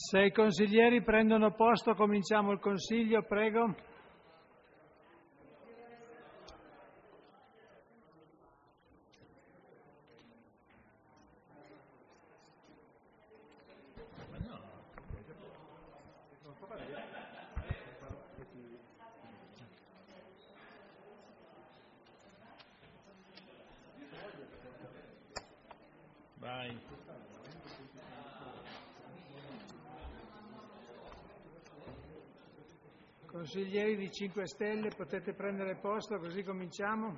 Se i consiglieri prendono posto, cominciamo il consiglio, prego. Vai. Consiglieri di 5 Stelle, potete prendere posto, così cominciamo.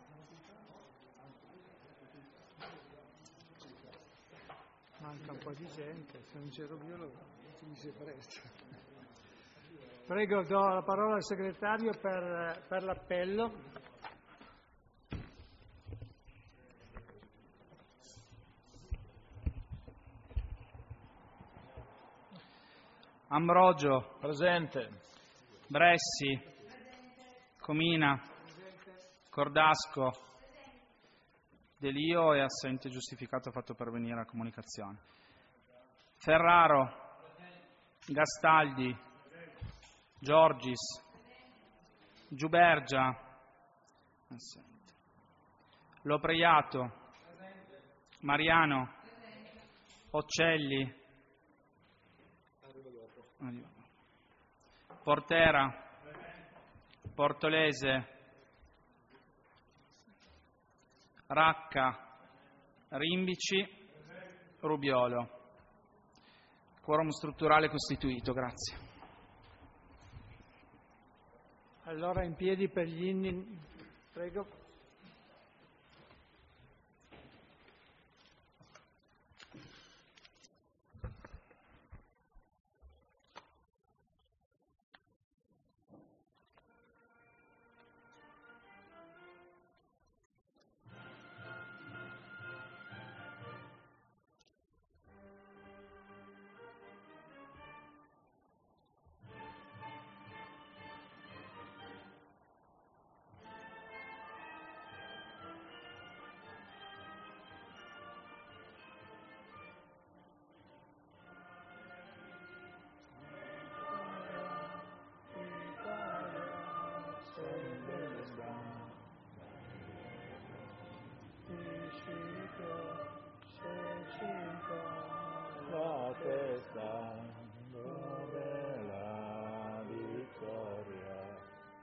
Manca un po' di gente, se non c'ero io lo finisce presto. Prego, do la parola al segretario per l'appello. Ambrogio. Presente. Bressi. Comina. Cordasco. Delio è assente giustificato, fatto pervenire la comunicazione. Ferraro. Gastaldi. Giorgis. Giubergia. Assente. Lopriato. Mariano. Occelli. Portera. Portolese. Racca. Rimbici. Rubiolo. Quorum strutturale costituito, grazie. Allora in piedi per gli inni, prego. La testa dove la vittoria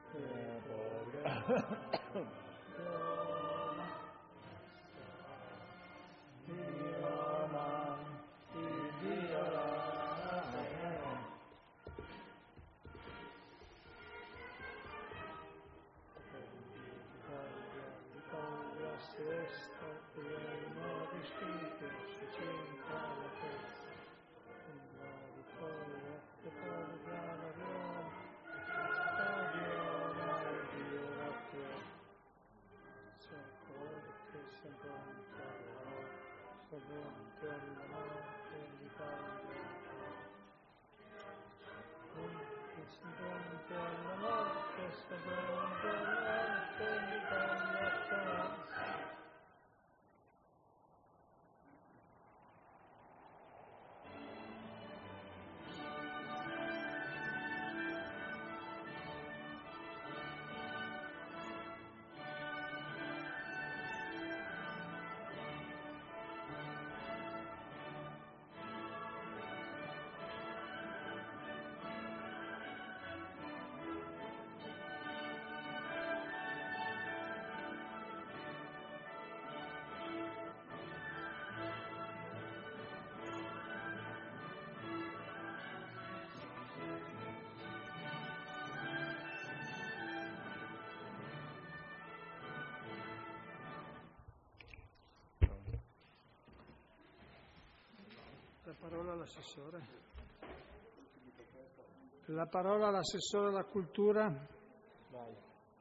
La parola all'assessore. La parola all'assessore alla cultura. Vai.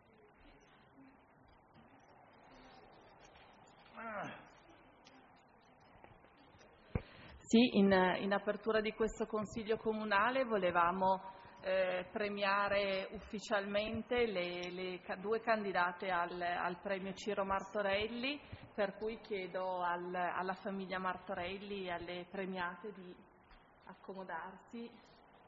Sì, in apertura di questo Consiglio Comunale volevamo premiare ufficialmente le due candidate al premio Ciro Martorelli, per cui chiedo alla famiglia Martorelli e alle premiate di accomodarsi.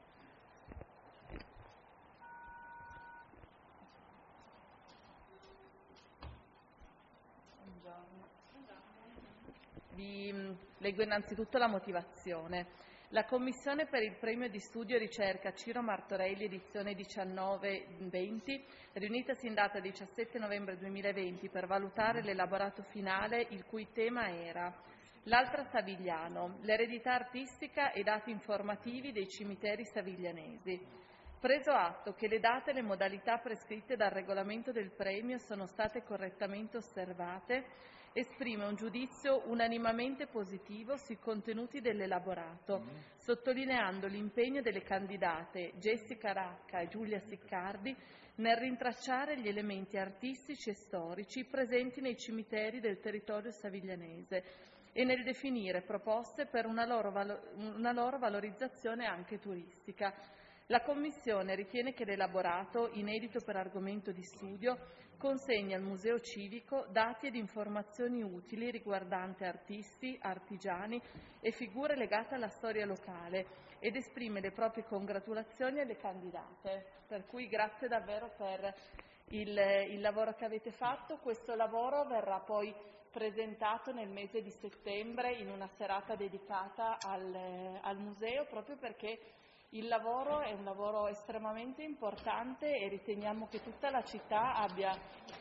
Vi leggo innanzitutto la motivazione. La Commissione per il Premio di Studio e Ricerca Ciro Martorelli, edizione 19-20, riunitasi in data 17 novembre 2020 per valutare l'elaborato finale, il cui tema era l'Altra Savigliano, l'eredità artistica e i dati informativi dei cimiteri saviglianesi. Preso atto che le date e le modalità prescritte dal regolamento del premio sono state correttamente osservate, esprime un giudizio unanimemente positivo sui contenuti dell'elaborato, sottolineando l'impegno delle candidate Jessica Racca e Giulia Siccardi nel rintracciare gli elementi artistici e storici presenti nei cimiteri del territorio saviglianese e nel definire proposte per una loro valorizzazione anche turistica. La Commissione ritiene che l'elaborato, inedito per argomento di studio, consegni al Museo Civico dati ed informazioni utili riguardanti artisti, artigiani e figure legate alla storia locale ed esprime le proprie congratulazioni alle candidate. Per cui grazie davvero per il lavoro che avete fatto. Questo lavoro verrà poi presentato nel mese di settembre in una serata dedicata al museo, proprio perché il lavoro è un lavoro estremamente importante e riteniamo che tutta la città abbia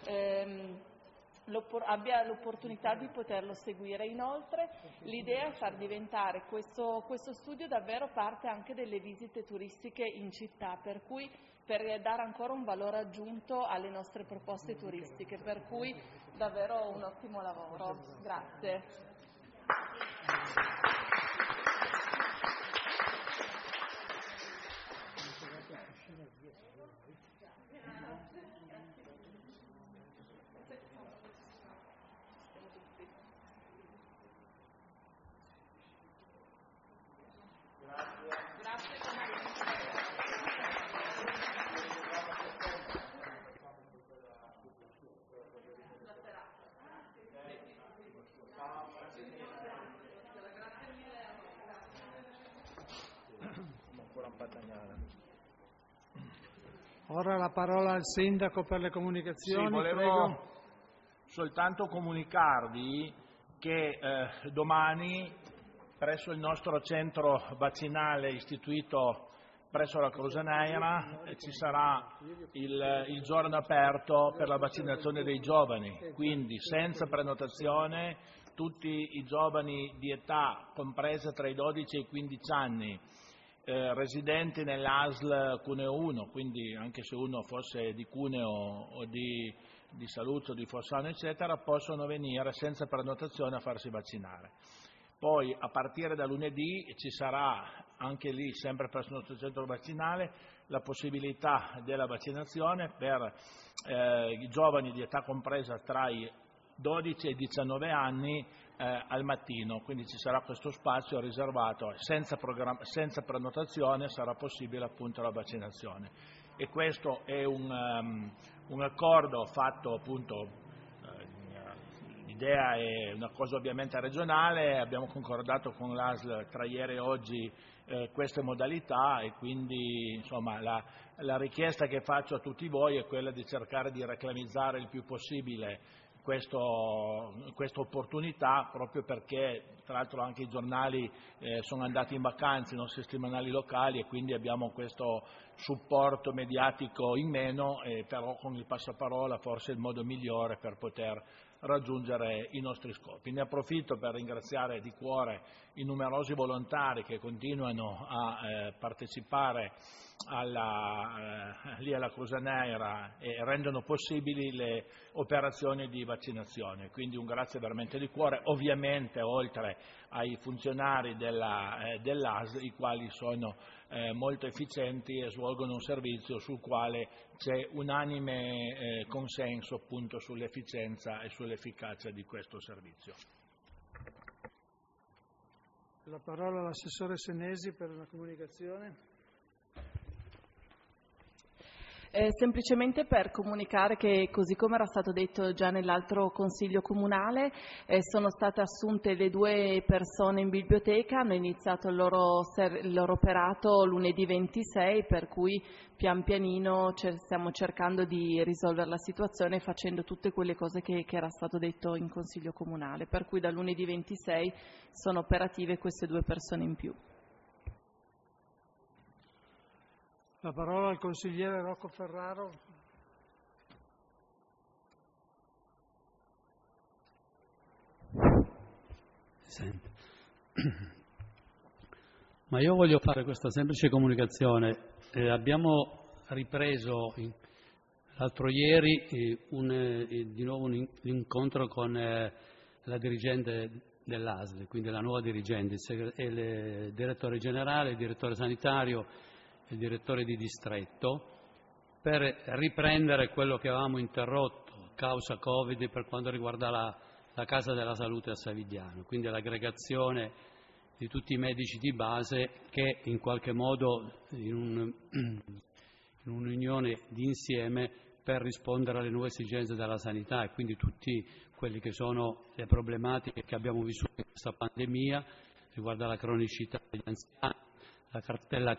l'opportunità di poterlo seguire. Inoltre l'idea è far diventare questo studio davvero parte anche delle visite turistiche in città, per cui per dare ancora un valore aggiunto alle nostre proposte turistiche, per cui davvero un ottimo lavoro. Grazie. Ora la parola al Sindaco per le comunicazioni. Sì, volevo prego. soltanto comunicarvi che domani presso il nostro centro vaccinale istituito presso la Croce Nera ci sarà il giorno aperto per la vaccinazione dei giovani, quindi senza prenotazione tutti i giovani di età compresa tra i 12 e i 15 anni, residenti nell'ASL Cuneo 1, quindi anche se uno fosse di Cuneo o di Saluzzo, di Fossano eccetera, possono venire senza prenotazione a farsi vaccinare. Poi a partire da lunedì ci sarà anche lì, sempre presso il nostro centro vaccinale, la possibilità della vaccinazione per i giovani di età compresa tra i 12 e i 19 anni al mattino, quindi ci sarà questo spazio riservato, senza prenotazione sarà possibile appunto la vaccinazione. E questo è un accordo fatto appunto, l'idea è una cosa ovviamente regionale, abbiamo concordato con l'ASL tra ieri e oggi queste modalità e quindi insomma la richiesta che faccio a tutti voi è quella di cercare di reclamizzare il più possibile questa opportunità, proprio perché tra l'altro anche i giornali sono andati in vacanza, i nostri settimanali locali, e quindi abbiamo questo supporto mediatico in meno, però con il passaparola forse è il modo migliore per poter raggiungere i nostri scopi. Ne approfitto per ringraziare di cuore i numerosi volontari che continuano a partecipare lì alla Croce Nera e rendono possibili le operazioni di vaccinazione, quindi un grazie veramente di cuore, ovviamente oltre ai funzionari dell'ASL, i quali sono molto efficienti e svolgono un servizio sul quale c'è unanime consenso appunto sull'efficienza e sull'efficacia di questo servizio. La parola all'assessore Senesi per una comunicazione. Semplicemente per comunicare che, così come era stato detto già nell'altro Consiglio Comunale, sono state assunte le 2 persone in biblioteca, hanno iniziato il loro operato lunedì 26, per cui pian pianino stiamo cercando di risolvere la situazione facendo tutte quelle cose che era stato detto in Consiglio Comunale, per cui da lunedì 26 sono operative queste 2 persone in più. La parola al consigliere Rocco Ferraro. Senti. Ma io voglio fare questa semplice comunicazione. Abbiamo ripreso l'altro ieri di nuovo un incontro con la dirigente dell'ASL, quindi la nuova dirigente, il direttore generale, il direttore sanitario, il direttore di distretto, per riprendere quello che avevamo interrotto causa Covid per quanto riguarda la Casa della Salute a Savigliano, quindi l'aggregazione di tutti i medici di base che in qualche modo in un'unione d'insieme per rispondere alle nuove esigenze della sanità, e quindi tutti quelli che sono le problematiche che abbiamo vissuto in questa pandemia riguardo alla cronicità degli anziani, la cartella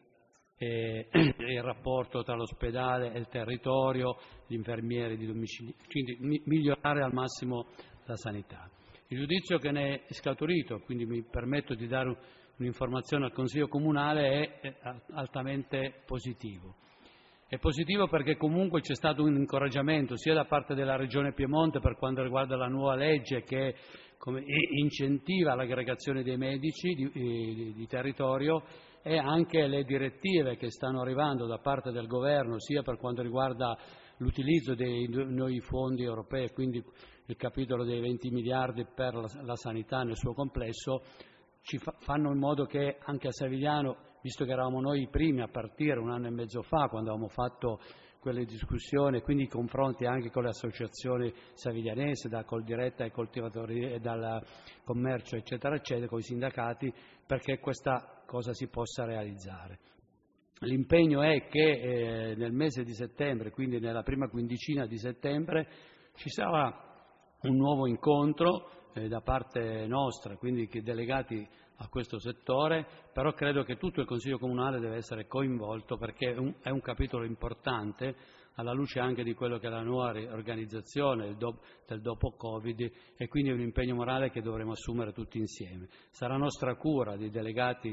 e il rapporto tra l'ospedale e il territorio, gli infermieri di domicilio, quindi migliorare al massimo la sanità. Il giudizio che ne è scaturito, quindi mi permetto di dare un'informazione al Consiglio Comunale, è altamente positivo. È positivo perché comunque c'è stato un incoraggiamento sia da parte della Regione Piemonte per quanto riguarda la nuova legge che incentiva l'aggregazione dei medici di territorio, e anche le direttive che stanno arrivando da parte del Governo, sia per quanto riguarda l'utilizzo dei nuovi fondi europei, quindi il capitolo dei 20 miliardi per la sanità nel suo complesso, fanno in modo che anche a Savigliano, visto che eravamo noi i primi a partire 1 anno e mezzo fa, quando avevamo fatto quelle discussioni, quindi i confronti anche con le associazioni saviglianesi, da Coldiretta ai coltivatori e dal commercio, eccetera, eccetera, con i sindacati, perché questa cosa si possa realizzare. L'impegno è che nel mese di settembre, quindi nella prima quindicina di settembre, ci sarà un nuovo incontro da parte nostra, quindi che delegati a questo settore, però credo che tutto il Consiglio Comunale deve essere coinvolto perché è un capitolo importante alla luce anche di quello che è la nuova organizzazione del dopo Covid, e quindi è un impegno morale che dovremo assumere tutti insieme. Sarà nostra cura di delegati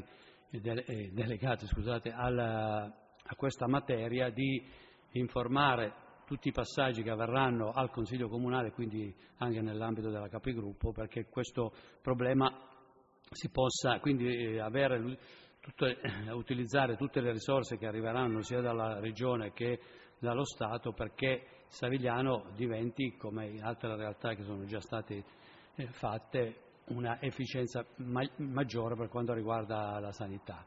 a questa materia di informare tutti i passaggi che avverranno al Consiglio Comunale, quindi anche nell'ambito della Capigruppo, perché questo problema si possa quindi utilizzare tutte le risorse che arriveranno sia dalla Regione che dallo Stato, perché Savigliano diventi, come in altre realtà che sono già state fatte, una efficienza maggiore per quanto riguarda la sanità.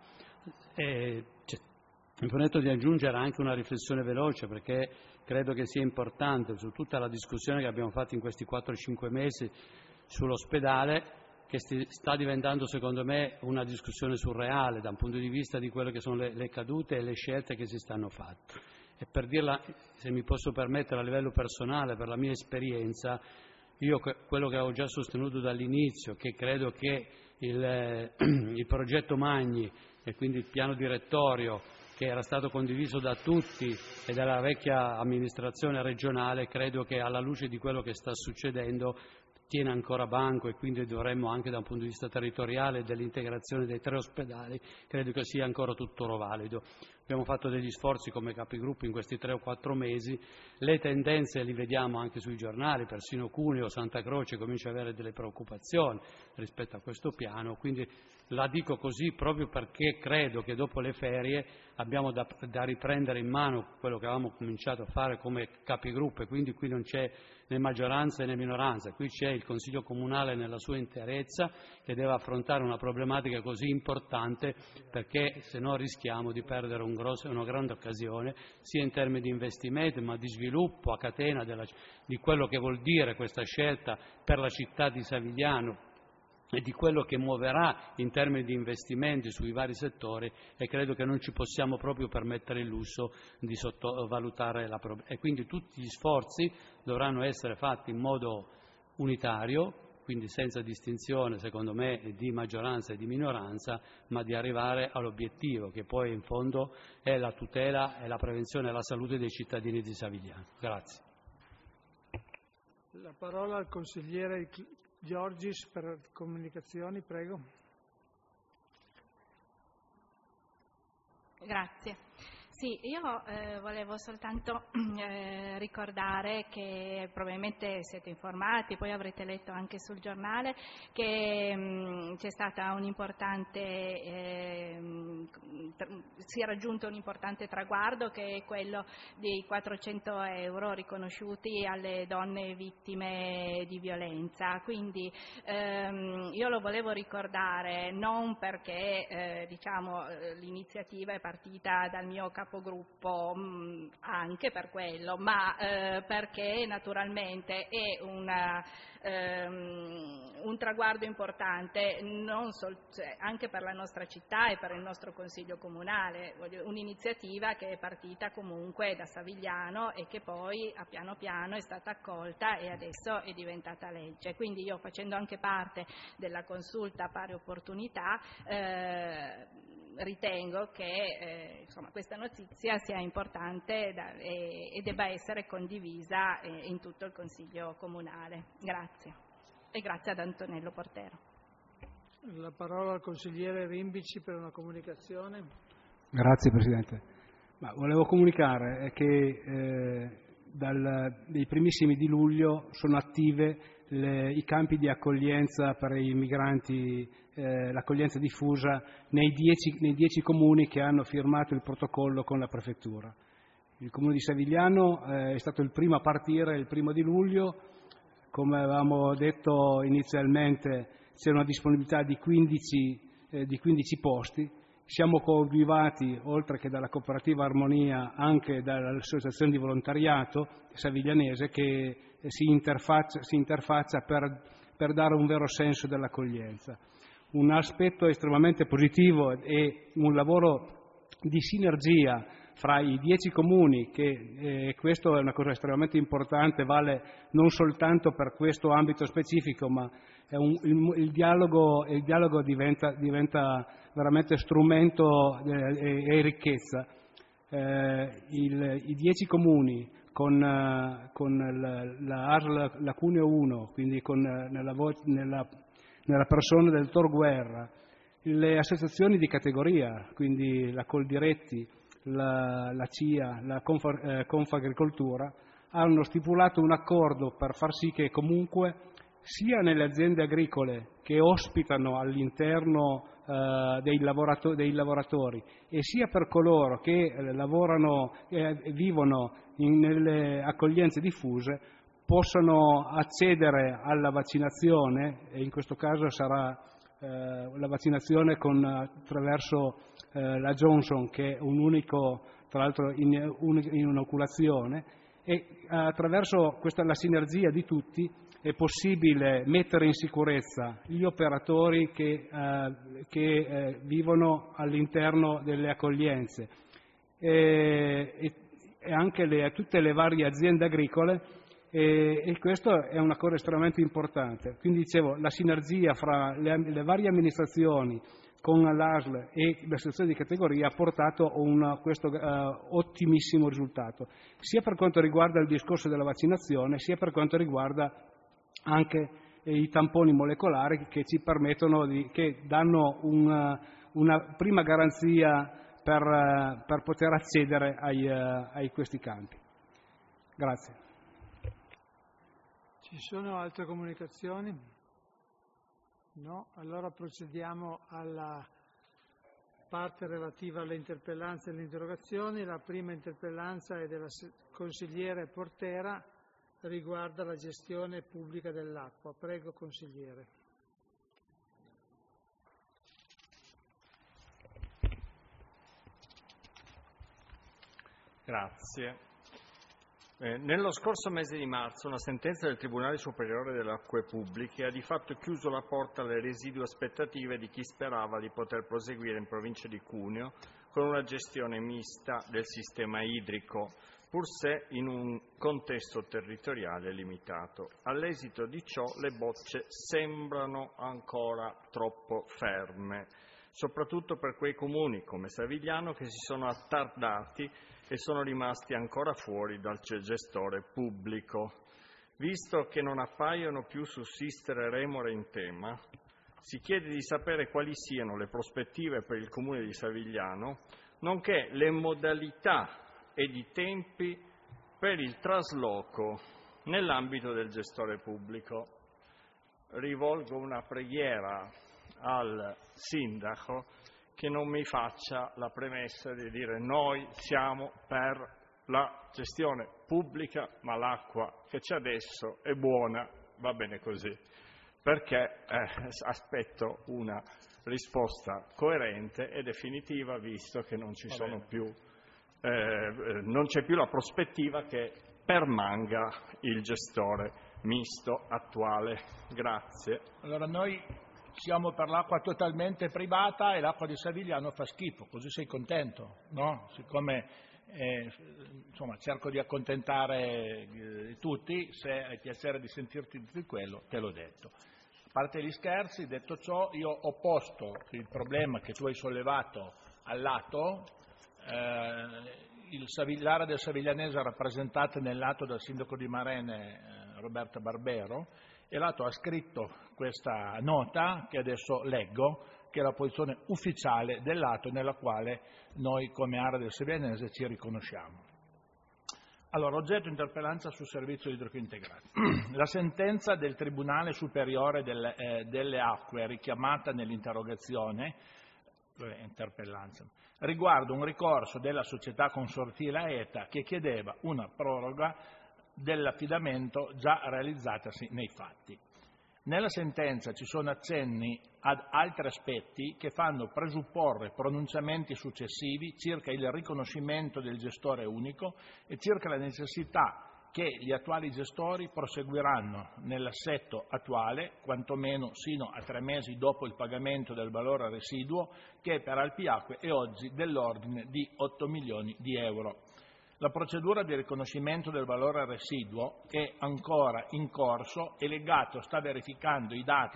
Mi permetto di aggiungere anche una riflessione veloce, perché credo che sia importante su tutta la discussione che abbiamo fatto in questi 4-5 mesi sull'ospedale, che sta diventando secondo me una discussione surreale da un punto di vista di quelle che sono le cadute e le scelte che si stanno facendo. E per dirla, se mi posso permettere a livello personale, per la mia esperienza, io quello che avevo già sostenuto dall'inizio, che credo che il progetto Magni e quindi il piano direttorio che era stato condiviso da tutti e dalla vecchia amministrazione regionale, credo che alla luce di quello che sta succedendo tiene ancora banco, e quindi dovremmo anche da un punto di vista territoriale dell'integrazione dei 3 ospedali, credo che sia ancora tuttora valido. Abbiamo fatto degli sforzi come capigruppo in questi 3 o 4 mesi, le tendenze li vediamo anche sui giornali, persino Cuneo, Santa Croce comincia ad avere delle preoccupazioni rispetto a questo piano, quindi la dico così proprio perché credo che dopo le ferie abbiamo da riprendere in mano quello che avevamo cominciato a fare come capigruppo, e quindi qui non c'è né maggioranza né minoranza, qui c'è il Consiglio Comunale nella sua interezza che deve affrontare una problematica così importante, perché se no rischiamo di perdere una grande occasione sia in termini di investimenti ma di sviluppo a catena di quello che vuol dire questa scelta per la città di Savigliano e di quello che muoverà in termini di investimenti sui vari settori, e credo che non ci possiamo proprio permettere il lusso di sottovalutare la problema. E quindi tutti gli sforzi dovranno essere fatti in modo unitario, quindi senza distinzione, secondo me, di maggioranza e di minoranza, ma di arrivare all'obiettivo, che poi in fondo è la tutela e la prevenzione della salute dei cittadini di Savigliano. Grazie. La parola al consigliere Giorgis per comunicazioni, prego. Grazie. Sì, io volevo soltanto ricordare che probabilmente siete informati, poi avrete letto anche sul giornale che c'è stata si è raggiunto un importante traguardo, che è quello dei 400 euro riconosciuti alle donne vittime di violenza. Quindi io lo volevo ricordare non perché l'iniziativa è partita dal mio capogruppo, anche per quello, ma perché naturalmente è un traguardo importante anche per la nostra città e per il nostro Consiglio Comunale, un'iniziativa che è partita comunque da Savigliano e che poi piano piano è stata accolta e adesso è diventata legge. Quindi io, facendo anche parte della consulta pari opportunità, ritengo che questa notizia sia importante e debba essere condivisa in tutto il Consiglio Comunale. Grazie. E grazie ad Antonello Portero. La parola al consigliere Rimbici per una comunicazione. Grazie Presidente. Volevo comunicare che dei primissimi di luglio sono attive i campi di accoglienza per i migranti, l'accoglienza diffusa nei 10 comuni che hanno firmato il protocollo con la Prefettura. Il Comune di Savigliano è stato il primo a partire il 1° di luglio, come avevamo detto inizialmente c'è una disponibilità di 15 posti. Siamo coadiuvati, oltre che dalla Cooperativa Armonia, anche dall'Associazione di Volontariato Saviglianese, che si interfaccia per dare un vero senso dell'accoglienza. Un aspetto estremamente positivo è un lavoro di sinergia fra i 10 comuni, che questo è una cosa estremamente importante, vale non soltanto per questo ambito specifico, ma il dialogo diventa veramente strumento e ricchezza. I 10 comuni con la ASL La Cuneo 1, quindi nella persona del Tor Guerra, le associazioni di categoria, quindi la Coldiretti, la CIA, la Confagricoltura, hanno stipulato un accordo per far sì che comunque sia nelle aziende agricole che ospitano all'interno dei lavoratori e sia per coloro che lavorano e vivono nelle accoglienze diffuse possano accedere alla vaccinazione, e in questo caso sarà la vaccinazione attraverso la Johnson, che è un unico, tra l'altro in inoculazione, e attraverso la sinergia di tutti è possibile mettere in sicurezza gli operatori che vivono all'interno delle accoglienze e anche tutte le varie aziende agricole, e questo è una cosa estremamente importante. Quindi dicevo, la sinergia fra le varie amministrazioni con l'ASL e le associazioni di categoria ha portato a questo ottimissimo risultato, sia per quanto riguarda il discorso della vaccinazione, sia per quanto riguarda anche i tamponi molecolari che ci permettono che danno una prima garanzia per poter accedere a questi campi. Grazie. Ci sono altre comunicazioni? No? Allora procediamo alla parte relativa alle interpellanze e alle interrogazioni. La prima interpellanza è della consigliere Portera, riguarda la gestione pubblica dell'acqua. Prego, consigliere. Grazie. Nello scorso mese di marzo una sentenza del Tribunale Superiore delle Acque Pubbliche ha di fatto chiuso la porta alle residue aspettative di chi sperava di poter proseguire in provincia di Cuneo con una gestione mista del sistema idrico, pur se in un contesto territoriale limitato. All'esito di ciò le bocce sembrano ancora troppo ferme, soprattutto per quei comuni come Savigliano che si sono attardati e sono rimasti ancora fuori dal gestore pubblico. Visto che non appaiono più sussistere remore in tema, si chiede di sapere quali siano le prospettive per il Comune di Savigliano, nonché le modalità ed i tempi per il trasloco nell'ambito del gestore pubblico. Rivolgo una preghiera al Sindaco che non mi faccia la premessa di dire noi siamo per la gestione pubblica, ma l'acqua che c'è adesso è buona, va bene così, perché aspetto una risposta coerente e definitiva, visto che non ci sono più, non c'è più la prospettiva che permanga il gestore misto attuale. Grazie. Allora noi siamo per l'acqua totalmente privata e l'acqua di Savigliano fa schifo, così sei contento, no? Siccome insomma, cerco di accontentare tutti, se hai piacere di sentirti di quello, te l'ho detto. A parte gli scherzi, detto ciò, io ho posto il problema che tu hai sollevato al lato, l'area del Saviglianese rappresentata nel lato dal sindaco di Marene, Roberta Barbero, e l'ATO ha scritto questa nota che adesso leggo, che è la posizione ufficiale dell'ATO nella quale noi come area del Saviglianese ci riconosciamo. Allora, oggetto interpellanza sul servizio idrico integrato. La sentenza del Tribunale Superiore delle Acque, richiamata nell'interrogazione, interpellanza, riguarda un ricorso della società consortile AETA che chiedeva una proroga dell'affidamento già realizzatasi nei fatti. Nella sentenza ci sono accenni ad altri aspetti che fanno presupporre pronunciamenti successivi circa il riconoscimento del gestore unico e circa la necessità che gli attuali gestori proseguiranno nell'assetto attuale, quantomeno sino a 3 mesi dopo il pagamento del valore residuo, che per Alpiacque è oggi dell'ordine di 8 milioni di euro. La procedura di riconoscimento del valore residuo è ancora in corso e l'Egato sta verificando i dati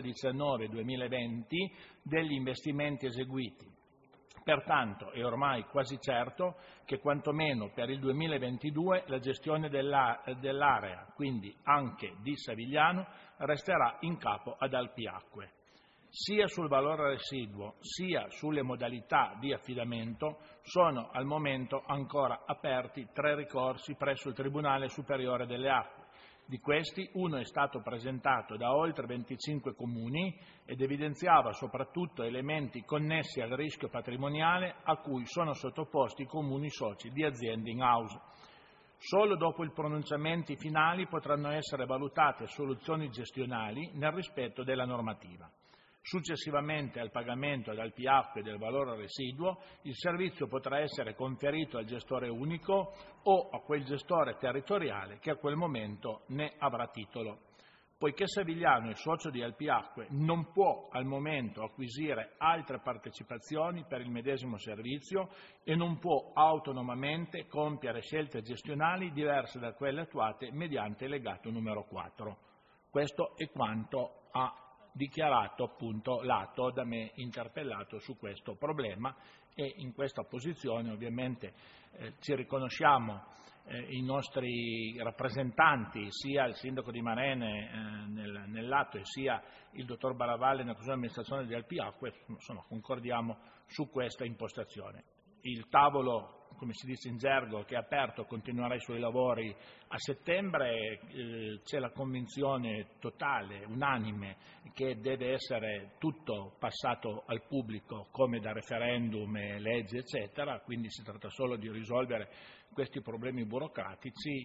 2019-2020 degli investimenti eseguiti. Pertanto è ormai quasi certo che quantomeno per il 2022 la gestione dell'area, quindi anche di Savigliano, resterà in capo ad Alpiacque. Sia sul valore residuo sia sulle modalità di affidamento sono al momento ancora aperti 3 ricorsi presso il Tribunale Superiore delle Acque. Di questi uno è stato presentato da oltre 25 comuni ed evidenziava soprattutto elementi connessi al rischio patrimoniale a cui sono sottoposti i comuni soci di aziende in house. Solo dopo i pronunciamenti finali potranno essere valutate soluzioni gestionali nel rispetto della normativa. Successivamente al pagamento ad Alpiacque del valore residuo, il servizio potrà essere conferito al gestore unico o a quel gestore territoriale che a quel momento ne avrà titolo. Poiché Savigliano è socio di Alpiacque, non può al momento acquisire altre partecipazioni per il medesimo servizio e non può autonomamente compiere scelte gestionali diverse da quelle attuate mediante il legato numero 4. Questo è quanto ha dichiarato appunto l'ATO da me interpellato su questo problema e in questa posizione ovviamente ci riconosciamo i nostri rappresentanti, sia il sindaco di Marene nell'ATO e sia il dottor Baravalle nella Consiglio di amministrazione di Alpiacque, insomma concordiamo su questa impostazione. Il tavolo, come si dice in gergo, che è aperto, continuerà i suoi lavori a settembre, c'è la convinzione totale, unanime, che deve essere tutto passato al pubblico come da referendum, leggi eccetera, quindi si tratta solo di risolvere questi problemi burocratici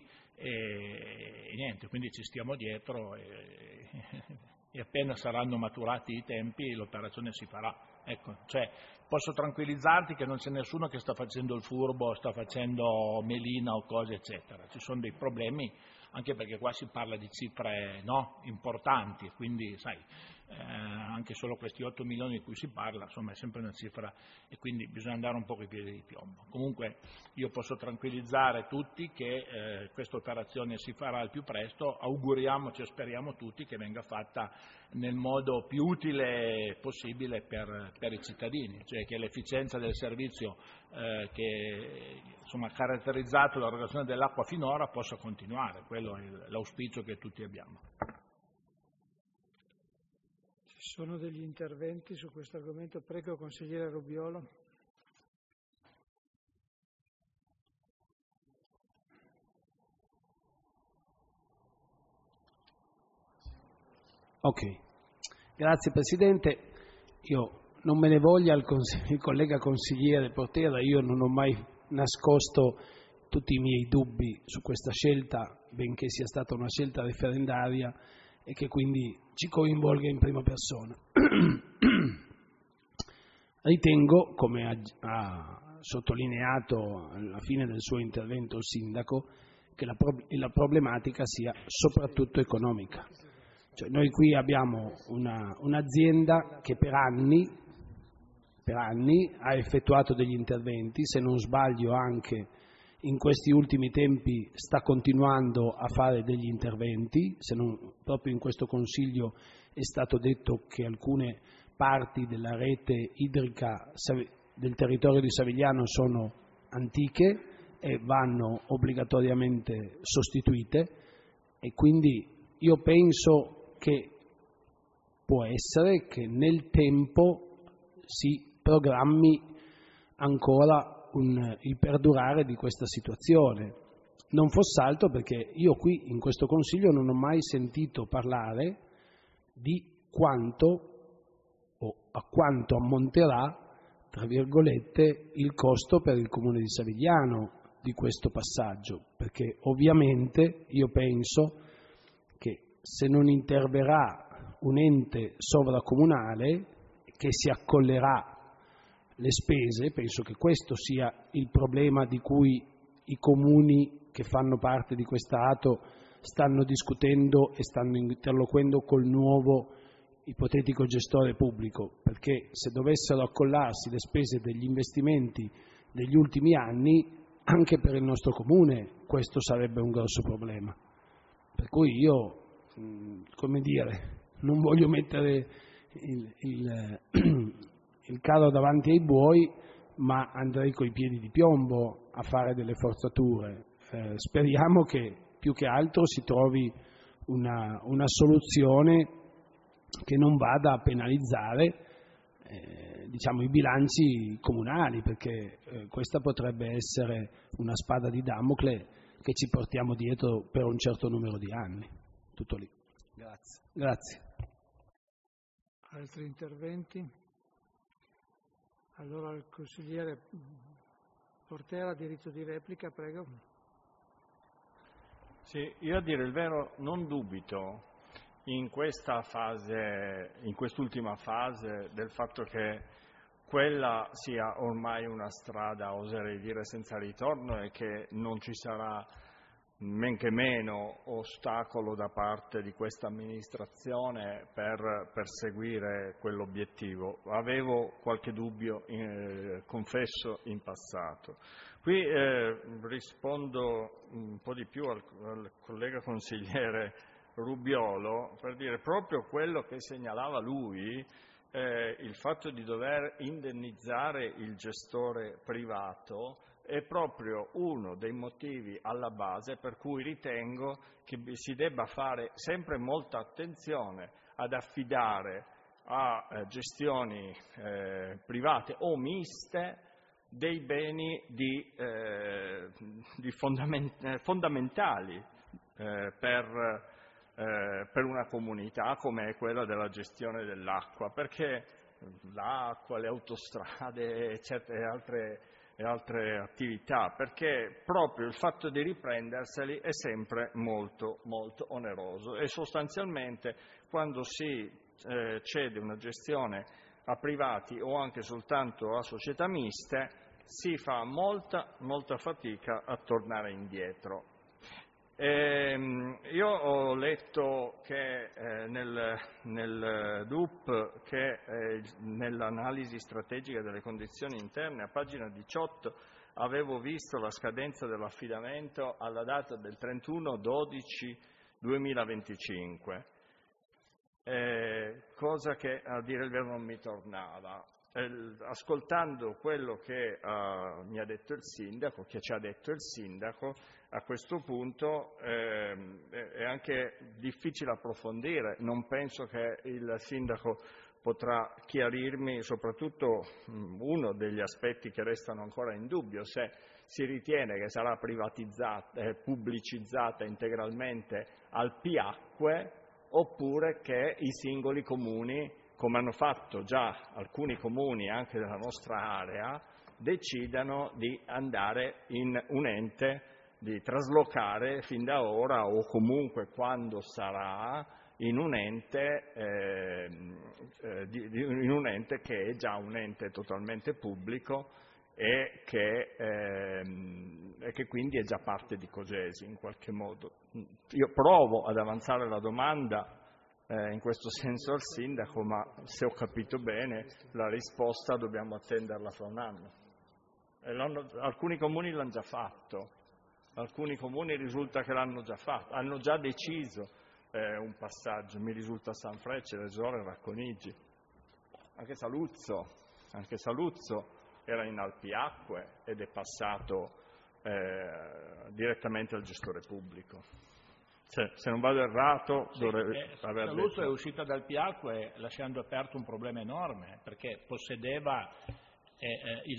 e niente, quindi ci stiamo dietro e appena saranno maturati i tempi l'operazione si farà. Ecco, cioè, posso tranquillizzarti che non c'è nessuno che sta facendo il furbo, sta facendo melina o cose eccetera, ci sono dei problemi anche perché qua si parla di cifre importanti, quindi sai, anche solo questi 8 milioni di cui si parla, insomma è sempre una cifra e quindi bisogna andare un po' con i piedi di piombo. Comunque io posso tranquillizzare tutti che questa operazione si farà al più presto, auguriamoci e speriamo tutti che venga fatta nel modo più utile possibile per i cittadini, cioè che l'efficienza del servizio che insomma, ha caratterizzato l'erogazione dell'acqua finora possa continuare, quello è l'auspicio che tutti abbiamo. Ci sono degli interventi su questo argomento? Prego, consigliere Rubiolo. Ok, grazie Presidente. Io non me ne voglia il collega consigliere Portera, io non ho mai nascosto tutti i miei dubbi su questa scelta, benché sia stata una scelta referendaria e che quindi ci coinvolga in prima persona. Ritengo, come ha sottolineato alla fine del suo intervento il Sindaco, che la problematica sia soprattutto economica. Cioè, noi qui abbiamo un'azienda che per anni ha effettuato degli interventi, se non sbaglio anche in questi ultimi tempi sta continuando a fare degli interventi, se non proprio in questo Consiglio è stato detto che alcune parti della rete idrica del territorio di Savigliano sono antiche e vanno obbligatoriamente sostituite e quindi io penso che può essere che nel tempo si programmi ancora il perdurare di questa situazione. Non fosse altro perché io qui in questo Consiglio non ho mai sentito parlare di quanto o a quanto ammonterà, tra virgolette, il costo per il Comune di Savigliano di questo passaggio, perché ovviamente io penso che se non interverrà un ente sovracomunale che si accollerà le spese, penso che questo sia il problema di cui i comuni che fanno parte di questa ATO stanno discutendo e stanno interloquendo col nuovo ipotetico gestore pubblico, perché se dovessero accollarsi le spese degli investimenti degli ultimi anni, anche per il nostro comune questo sarebbe un grosso problema. Per cui io, come dire, non voglio mettere il carro davanti ai buoi, ma andrei coi piedi di piombo a fare delle forzature. Speriamo che più che altro si trovi una soluzione che non vada a penalizzare diciamo, i bilanci comunali, perché questa potrebbe essere una spada di Damocle che ci portiamo dietro per un certo numero di anni. Tutto lì. Grazie. Altri interventi? Allora il consigliere Portera ha diritto di replica, prego. Sì, io a dire il vero non dubito in questa fase, in quest'ultima fase, del fatto che quella sia ormai una strada, oserei dire, senza ritorno e che non ci sarà men che meno ostacolo da parte di questa amministrazione per perseguire quell'obiettivo. Avevo qualche dubbio, confesso, in passato. Qui rispondo un po' di più al collega consigliere Rubiolo per dire proprio quello che segnalava lui, il fatto di dover indennizzare il gestore privato è proprio uno dei motivi alla base per cui ritengo che si debba fare sempre molta attenzione ad affidare a gestioni private o miste dei beni fondamentali per una comunità come è quella della gestione dell'acqua, perché l'acqua, le autostrade, eccetera, e altre attività, perché proprio il fatto di riprenderseli è sempre molto, molto oneroso e sostanzialmente quando si cede una gestione a privati o anche soltanto a società miste, si fa molta fatica a tornare indietro. Io ho letto che nel DUP che nell'analisi strategica delle condizioni interne a pagina 18 avevo visto la scadenza dell'affidamento alla data del 31/12/2025, cosa che a dire il vero non mi tornava. Ascoltando quello che mi ha detto il sindaco, che ci ha detto il sindaco, a questo punto è anche difficile approfondire. Non penso che il sindaco potrà chiarirmi soprattutto uno degli aspetti che restano ancora in dubbio: se si ritiene che sarà privatizzata, pubblicizzata integralmente Alpiacque, oppure che i singoli comuni, come hanno fatto già alcuni comuni anche della nostra area, decidano di andare in un ente, di traslocare fin da ora o comunque quando sarà in un ente che è già un ente totalmente pubblico e che quindi è già parte di Cogesi in qualche modo. Io provo ad avanzare la domanda in questo senso al sindaco, ma se ho capito bene la risposta dobbiamo attenderla fra un anno. Alcuni comuni l'hanno già fatto, alcuni comuni risulta che l'hanno già fatto, hanno già deciso un passaggio, mi risulta San Frecce, Resore, Racconigi, anche Saluzzo era in Alpiacque ed è passato direttamente al gestore pubblico. Se non vado errato, dovrebbe aver detto. Saluzzo è uscita dal Piacque lasciando aperto un problema enorme, perché possedeva il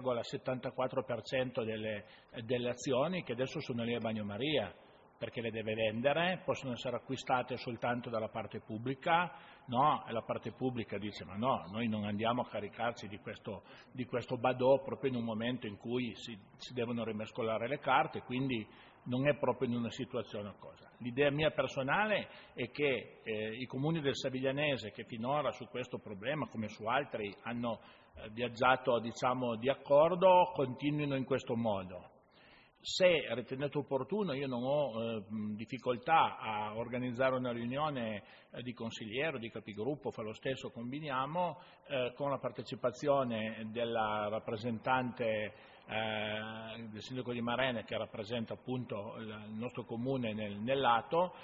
3,74% delle azioni che adesso sono lì a Bagnomaria, perché le deve vendere, possono essere acquistate soltanto dalla parte pubblica, no? E la parte pubblica dice: ma no, noi non andiamo a caricarci di questo badò proprio in un momento in cui si devono rimescolare le carte, quindi non è proprio in una situazione cosa. L'idea mia personale è che i comuni del Saviglianese, che finora su questo problema, come su altri, hanno viaggiato di accordo, continuino in questo modo. Se ritenete opportuno, io non ho difficoltà a organizzare una riunione di consiglieri, di capigruppo, fa lo stesso, combiniamo, con la partecipazione della rappresentante del sindaco di Marene, che rappresenta appunto il nostro comune nell'Ato,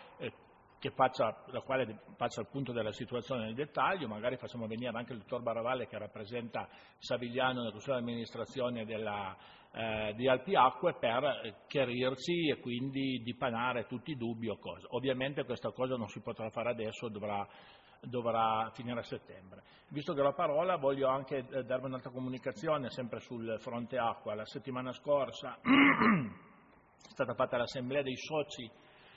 la quale faccia il punto della situazione nel dettaglio. Magari facciamo venire anche il dottor Baravalle, che rappresenta Savigliano nel consiglio di amministrazione di Alpiacque, per chiarirci e quindi dipanare tutti i dubbi o cose. Ovviamente questa cosa non si potrà fare adesso, dovrà finire a settembre. Visto che ho la parola, voglio anche darvi un'altra comunicazione sempre sul fronte acqua. La settimana scorsa è stata fatta l'assemblea dei soci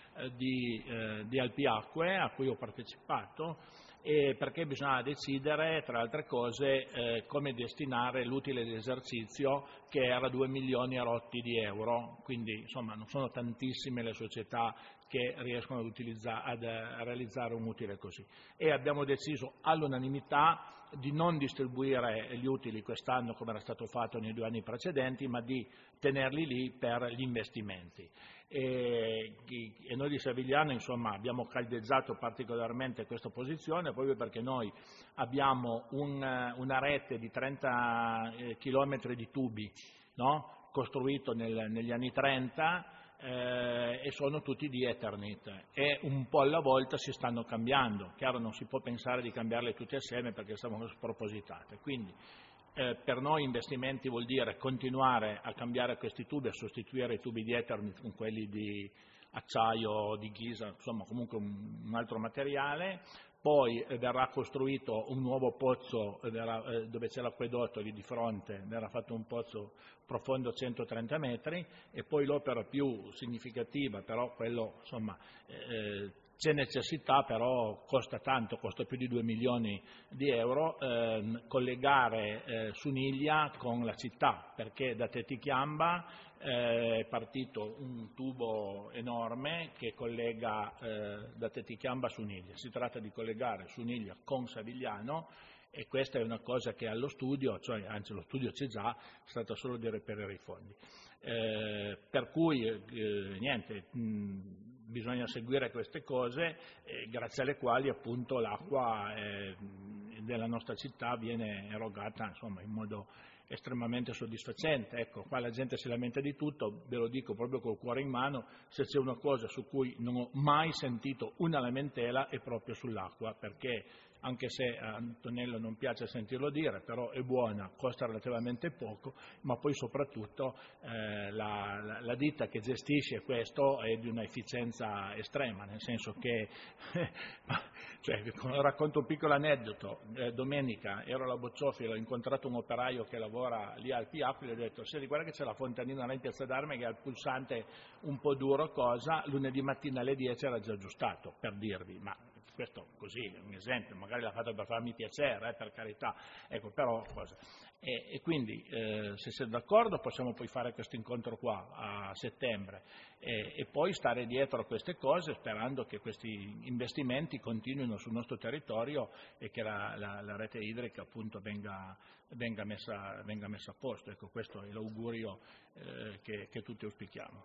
di Alpiacque, a cui ho partecipato, perché bisogna decidere, tra altre cose, come destinare l'utile di esercizio, che era 2 milioni e rotti di euro. Quindi insomma non sono tantissime le società che riescono a realizzare un utile così, e abbiamo deciso all'unanimità di non distribuire gli utili quest'anno come era stato fatto nei 2 anni precedenti, ma di tenerli lì per gli investimenti. E noi di Savigliano insomma abbiamo caldeggiato particolarmente questa posizione, proprio perché noi abbiamo una rete di 30 chilometri di tubi, no? Costruito negli anni 30, e sono tutti di Eternit, e un po' alla volta si stanno cambiando. Chiaro, non si può pensare di cambiarle tutte assieme perché sono spropositate, quindi per noi investimenti vuol dire continuare a cambiare questi tubi, a sostituire i tubi di Eternit con quelli di acciaio, di ghisa, insomma comunque un altro materiale. Poi verrà costruito un nuovo pozzo dove c'è l'acquedotto lì di fronte, verrà fatto un pozzo profondo 130 metri, e poi l'opera più significativa, però quello insomma c'è necessità, però costa tanto, costa più di 2 milioni di euro, collegare Suniglia con la città, perché da Tetichiamba è partito un tubo enorme che collega da Tetichiamba a Suniglia. Si tratta di collegare Suniglia con Savigliano, E questa è una cosa che allo studio, cioè anzi lo studio c'è già, si tratta solo di reperire i fondi. Per cui niente, bisogna seguire queste cose, grazie alle quali appunto l'acqua della nostra città viene erogata insomma, in modo estremamente soddisfacente. Ecco, qua la gente si lamenta di tutto, ve lo dico proprio col cuore in mano, se c'è una cosa su cui non ho mai sentito una lamentela è proprio sull'acqua, perché anche se a Antonello non piace sentirlo dire, però è buona, costa relativamente poco, ma poi soprattutto la ditta che gestisce questo è di una efficienza estrema, nel senso che, cioè, racconto un piccolo aneddoto, domenica ero alla Bocciofila, ho incontrato un operaio che lavora lì al Piacqua e gli ho detto, se guarda che c'è la fontanina là in Piazza d'Arme che ha il pulsante un po' duro, cosa, lunedì mattina alle 10 era già aggiustato, per dirvi, ma questo così è un esempio, magari l'ha fatto per farmi piacere, per carità, ecco, però cosa. E quindi se siete d'accordo possiamo poi fare questo incontro qua a settembre e poi stare dietro a queste cose sperando che questi investimenti continuino sul nostro territorio e che la rete idrica appunto venga messa a posto. Ecco, questo è l'augurio che tutti auspichiamo.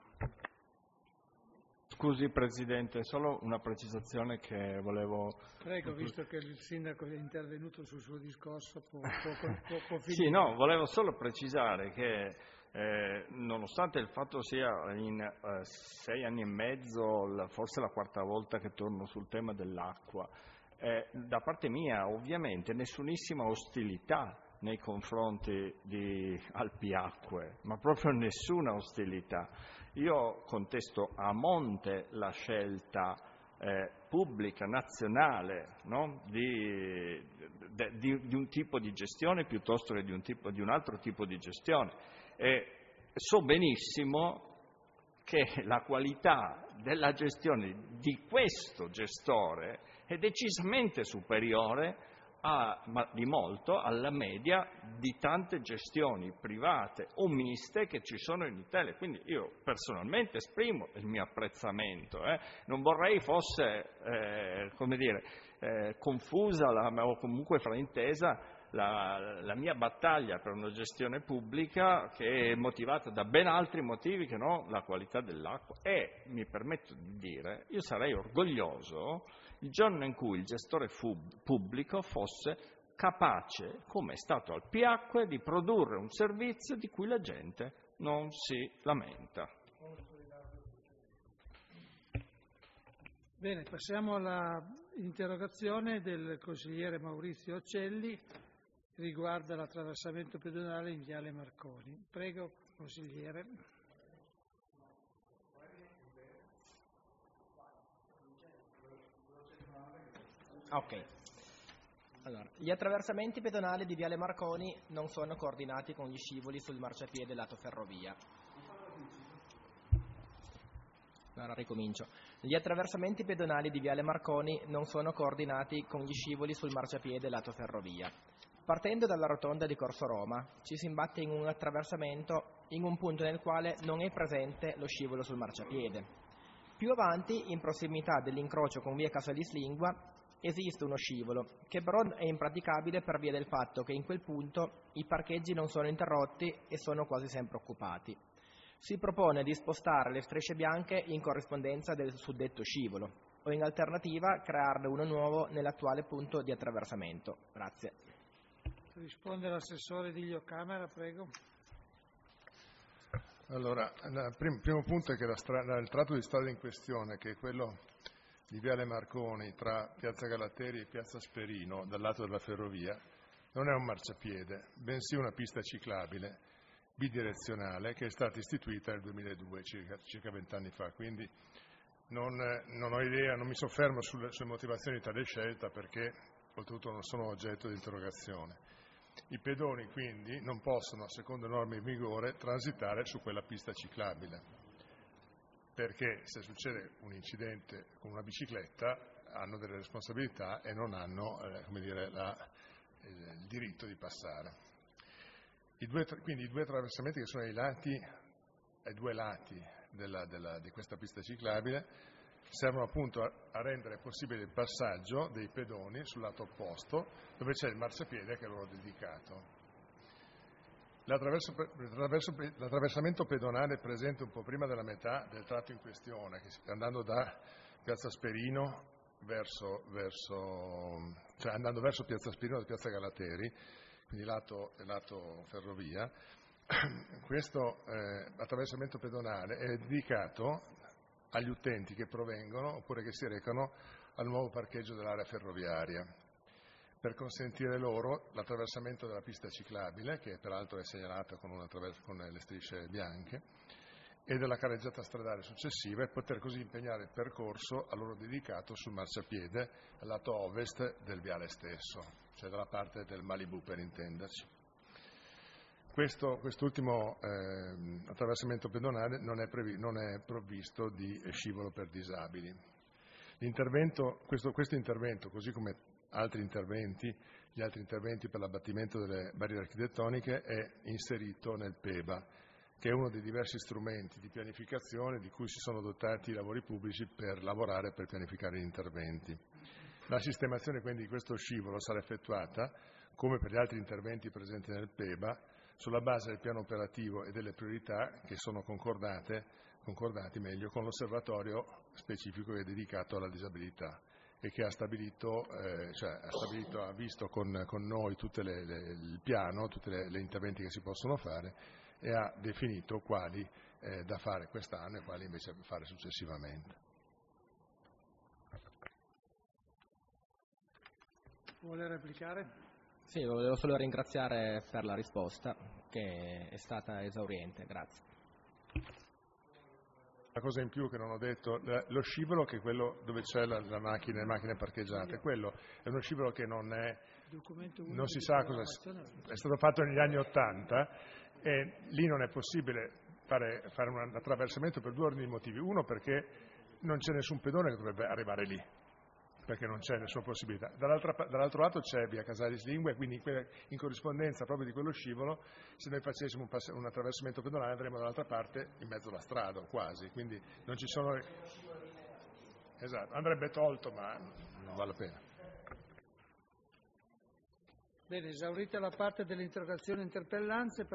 Scusi Presidente, solo una precisazione che volevo... Prego, visto che il Sindaco è intervenuto sul suo discorso, può finire. Sì, no, volevo solo precisare che nonostante il fatto sia in 6 anni e mezzo, forse la quarta volta che torno sul tema dell'acqua, da parte mia ovviamente nessunissima ostilità nei confronti di Alpiacque, ma proprio nessuna ostilità. Io contesto a monte la scelta pubblica, nazionale, no? di un tipo di gestione piuttosto che di un altro tipo di gestione. E so benissimo che la qualità della gestione di questo gestore è decisamente superiore ma di molto alla media di tante gestioni private o miste che ci sono in Italia. Quindi io personalmente esprimo il mio apprezzamento. Non vorrei fosse confusa o comunque fraintesa la mia battaglia per una gestione pubblica che è motivata da ben altri motivi che non la qualità dell'acqua. E mi permetto di dire, io sarei orgoglioso il giorno in cui il gestore pubblico fosse capace, come è stato al Piacque, di produrre un servizio di cui la gente non si lamenta. Bene, passiamo all'interrogazione del consigliere Maurizio Occelli, riguarda l'attraversamento pedonale in Viale Marconi. Prego, consigliere. Ok. Allora, gli attraversamenti pedonali di Viale Marconi non sono coordinati con gli scivoli sul marciapiede lato ferrovia. Allora, ricomincio. Gli attraversamenti pedonali di Viale Marconi non sono coordinati con gli scivoli sul marciapiede lato ferrovia. Partendo dalla rotonda di Corso Roma, ci si imbatte in un attraversamento in un punto nel quale non è presente lo scivolo sul marciapiede. Più avanti, in prossimità dell'incrocio con via Casalis Lingua, esiste uno scivolo, che però è impraticabile per via del fatto che in quel punto i parcheggi non sono interrotti e sono quasi sempre occupati. Si propone di spostare le strisce bianche in corrispondenza del suddetto scivolo, o in alternativa crearne uno nuovo nell'attuale punto di attraversamento. Grazie. Risponde l'assessore Diglio Camera, prego. Allora, il primo punto è che il tratto di strada in questione, che è quello di Viale Marconi tra Piazza Galateri e Piazza Sperino, dal lato della ferrovia, non è un marciapiede, bensì una pista ciclabile bidirezionale che è stata istituita nel 2002, circa 20 anni fa. Quindi non ho idea, non mi soffermo sulle motivazioni di tale scelta perché oltretutto non sono oggetto di interrogazione. I pedoni quindi non possono, secondo norme in vigore, transitare su quella pista ciclabile, perché se succede un incidente con una bicicletta hanno delle responsabilità e non hanno il diritto di passare. Quindi i due attraversamenti che sono ai due lati di questa pista ciclabile servono appunto a rendere possibile il passaggio dei pedoni sul lato opposto, dove c'è il marciapiede che è loro dedicato. L'attraversamento pedonale presente un po' prima della metà del tratto in questione, andando da Piazza Sperino cioè andando verso Piazza Sperino da Piazza Galateri, quindi lato ferrovia, questo attraversamento pedonale è dedicato agli utenti che provengono oppure che si recano al nuovo parcheggio dell'area ferroviaria, per consentire loro l'attraversamento della pista ciclabile, che peraltro è segnalata con le strisce bianche, e della carreggiata stradale successiva, e poter così impegnare il percorso a loro dedicato sul marciapiede al lato ovest del viale stesso, cioè dalla parte del Malibu per intenderci. Quest'ultimo attraversamento pedonale non è provvisto di scivolo per disabili. Questo intervento, così come gli altri interventi per l'abbattimento delle barriere architettoniche, è inserito nel PEBA, che è uno dei diversi strumenti di pianificazione di cui si sono dotati i lavori pubblici per lavorare e per pianificare gli interventi. La sistemazione quindi di questo scivolo sarà effettuata, come per gli altri interventi presenti nel PEBA, sulla base del piano operativo e delle priorità che sono concordati con l'osservatorio specifico che è dedicato alla disabilità e che ha visto con noi il piano, tutti gli interventi che si possono fare, e ha definito quali da fare quest'anno e quali invece da fare successivamente. Vuole replicare? Sì, volevo solo ringraziare per la risposta, che è stata esauriente. Grazie. Una cosa in più che non ho detto, lo scivolo, che è quello dove c'è le macchine parcheggiate, quello è uno scivolo che non si sa cosa è stato fatto negli anni '80, e lì non è possibile fare un attraversamento per due ordini di motivi. Uno, perché non c'è nessun pedone che dovrebbe arrivare lì, perché non c'è nessuna possibilità. Dall'altro lato c'è via Casalis Lingue, quindi in corrispondenza proprio di quello scivolo, se noi facessimo un attraversamento pedonale andremo dall'altra parte in mezzo alla strada, quasi, quindi non ci sono... Esatto, andrebbe tolto, ma non vale la pena. Bene, esaurita la parte delle interrogazioni e interpellanze.